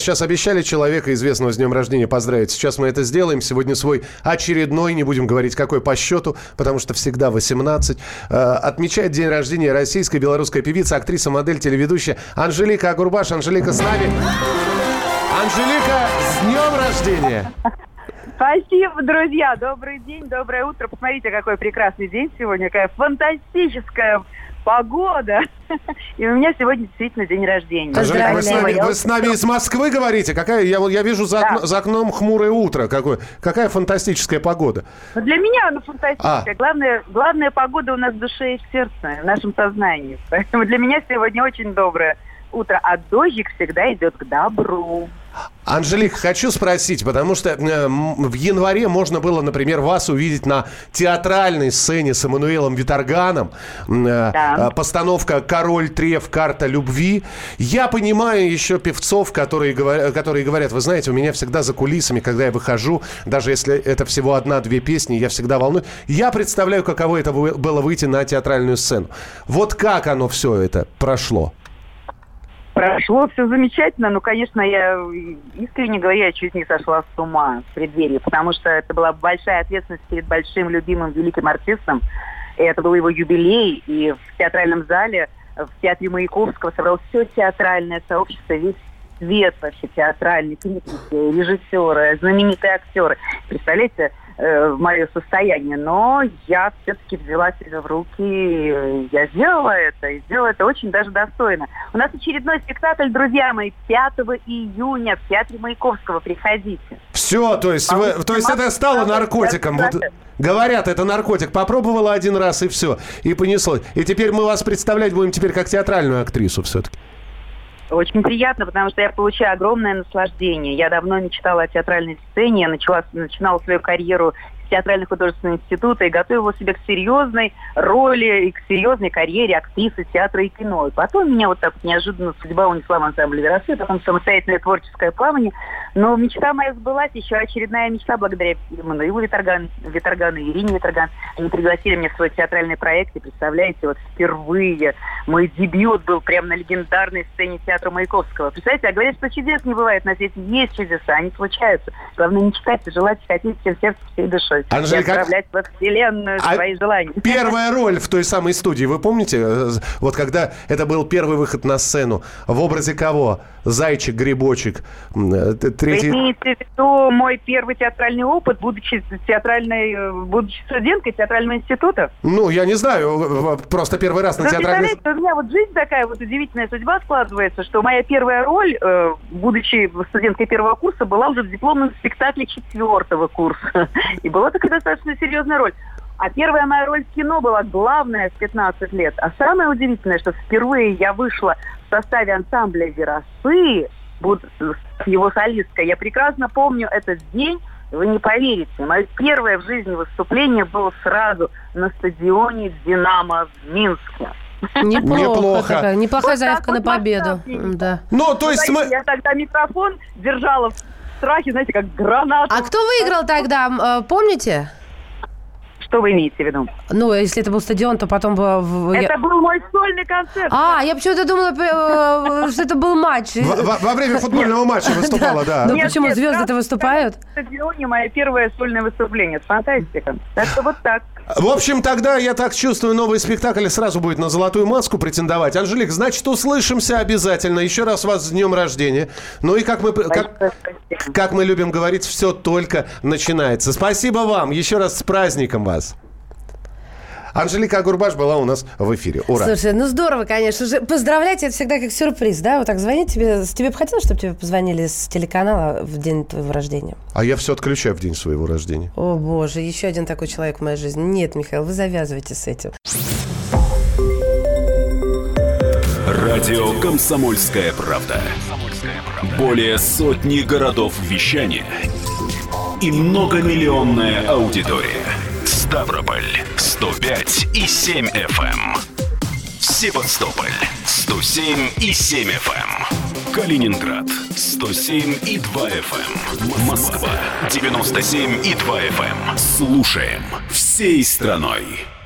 Сейчас обещали человека, известного с днем рождения, поздравить. Сейчас мы это сделаем. Сегодня свой очередной, не будем говорить, какой по счету, потому что всегда 18. Отмечает день рождения российская белорусская певица, актриса, модель, телеведущая Анжелика Агурбаш. Анжелика с нами. Анжелика, с днем рождения! Спасибо, друзья. Добрый день, доброе утро. Посмотрите, какой прекрасный день сегодня. Какая фантастическая погода. И у меня сегодня действительно день рождения. Анжелика, вы с нами из Москвы говорите? Я вижу за окном хмурое утро. Какая фантастическая погода. Но для меня она фантастическая. Главная погода у нас в душе и в сердце, в нашем сознании. Поэтому для меня сегодня очень доброе утро. А дождик всегда идет к добру. Анжелика, хочу спросить, потому что в январе можно было, например, вас увидеть на театральной сцене с Эммануилом Виторганом. Постановка «Король Треф. Карта любви». Я понимаю еще певцов, которые говорят, вы знаете, у меня всегда за кулисами, когда я выхожу, даже если это всего 1-2 песни, я всегда волнуюсь. Я представляю, каково это было выйти на театральную сцену. Вот как оно все это прошло? Прошло все замечательно, но, конечно, я, искренне говоря, чуть не сошла с ума в преддверии, потому что это была большая ответственность перед большим, любимым, великим артистом. И это был его юбилей, и в театральном зале, в театре Маяковского собралось все театральное сообщество, весь свет вообще театральный, критики, режиссеры, знаменитые актеры. Представляете, мое состояние, но я все-таки взяла себя в руки, я сделала это, и сделала это очень даже достойно. У нас очередной спектакль, друзья мои, 5 июня в театре Маяковского, приходите. Все, то есть это стало наркотиком. Вот, говорят, это наркотик. Попробовала один раз и все, и понеслось. И теперь мы вас представлять будем теперь как театральную актрису все-таки. Очень приятно, потому что я получаю огромное наслаждение. Я давно мечтала о театральной сцене. Я начинала свою карьеру с театрально-художественного института и готовила себя к серьезной роли и к серьезной карьере актрисы театра и кино. И потом меня вот так неожиданно судьба унесла в ансамбль «Верасы», потом самостоятельное творческое плавание. Но мечта моя сбылась, еще очередная мечта благодаря Эммануилу Виторгану и Ирине Виторган. Они пригласили меня в свой театральный проект, и представляете, вот впервые мой дебют был прямо на легендарной сцене театра Маяковского. Представляете, а говорят, что чудес не бывает на свете. Есть чудеса, они случаются. Главное, не читать, а желать, хотеть всем сердцем, всей душой. Анжелика, и отправлять во вселенную свои желания. Первая роль в той самой студии, вы помните? Вот когда это был первый выход на сцену, в образе кого? Зайчик, Грибочек. Третий... Вы имеете в виду мой первый театральный опыт, будучи студенткой театрального института? Ну, я не знаю, просто первый раз на театральной... Представляете, у меня вот жизнь такая вот удивительная судьба складывается, что моя первая роль, будучи студенткой первого курса, была уже в дипломном спектакле 4-го курса. И была такая достаточно серьезная роль. А первая моя роль в кино была главная в 15 лет. А самое удивительное, что впервые я вышла в составе ансамбля «Верасы», его солисткой. Я прекрасно помню этот день. Вы не поверите, мое первое в жизни выступление было сразу на стадионе «Динамо» в Минске. Неплохо. Неплохая заявка на победу. Да. Ну, то есть я тогда микрофон держала в страхе, знаете, как гранату. А кто выиграл тогда, помните? Что вы имеете в виду? Ну, если это был стадион, то потом... Это был мой сольный концерт. Я почему-то думала, что это был матч. Во время футбольного матча выступала, да. Ну почему, звезды-то выступают? На стадионе мое первое сольное выступление. Это фантастика. Так что вот так. В общем, тогда, я так чувствую, новый спектакль сразу будет на «Золотую маску» претендовать. Анжелик, значит, услышимся обязательно. Еще раз вас с днем рождения. Ну и как мы любим говорить, все только начинается. Спасибо вам. Еще раз с праздником вас. Анжелика Агурбаш была у нас в эфире. Ура! Слушай, ну здорово, конечно же. Поздравлять, это всегда как сюрприз, да? Вот так звонить тебе. Тебе бы хотелось, чтобы тебе позвонили с телеканала в день твоего рождения? А я все отключаю в день своего рождения. О, боже, еще один такой человек в моей жизни. Нет, Михаил, вы завязывайте с этим. Радио «Комсомольская правда». Более сотни городов вещания и многомиллионная аудитория. Ставрополь 105,7 FM. Севастополь 107,7 FM. Калининград 107,2 FM. Москва 97,2 FM. Слушаем всей страной.